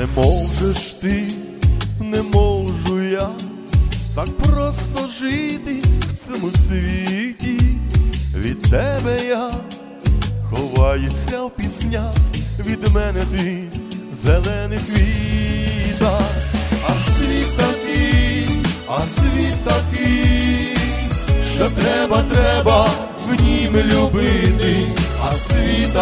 Не можеш ти, не можу я так просто жити в цьому світі. Від тебе я ховаюся в піснях, від мене ти зелений квіта. А світ такий, що треба в нім любити. А світ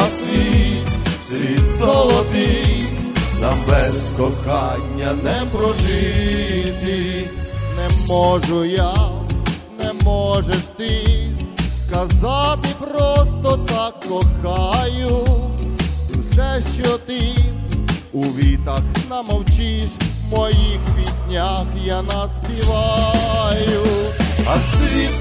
золотий, нам без кохання не прожити. Не можу я, не можеш ти сказати просто так кохаю. Все, що ти у вітах намовчиш, в моїх піснях я наспіваю. А світ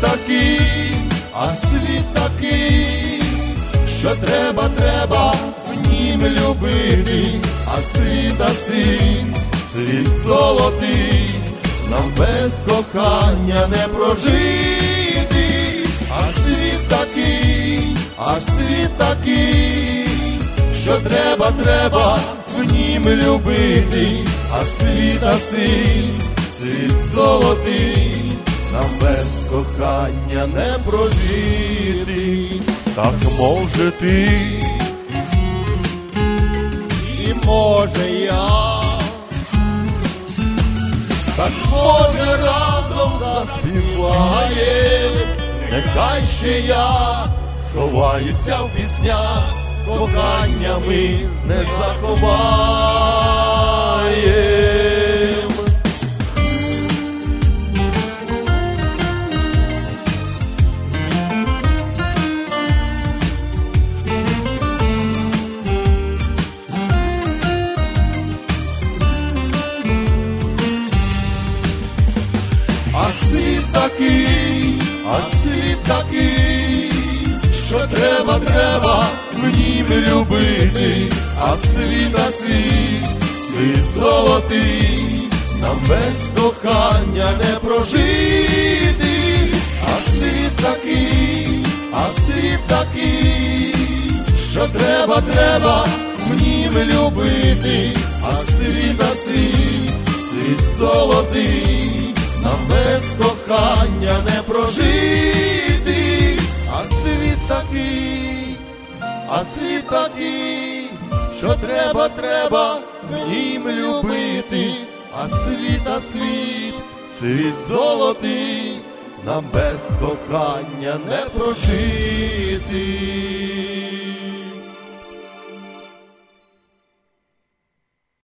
такий, що треба в нім любити. А світ золотий, нам без кохання не прожити. А світ такий, що треба в нім любити. А світ золотий, нам без кохання не прожити. Так може ти, і може я, так може разом заспіваєм. Нехай ще я сховаюся в піснях, кохання ми не заховаєм. А світ такий, що треба в нім любити. А світ золотий, нам без кохання не прожити. А світ такий, що треба в нім любити. А світ золотий, нам без кохання не прожити. А світ такий, що треба в нім любити. А світ золотий, нам без кохання не прожити.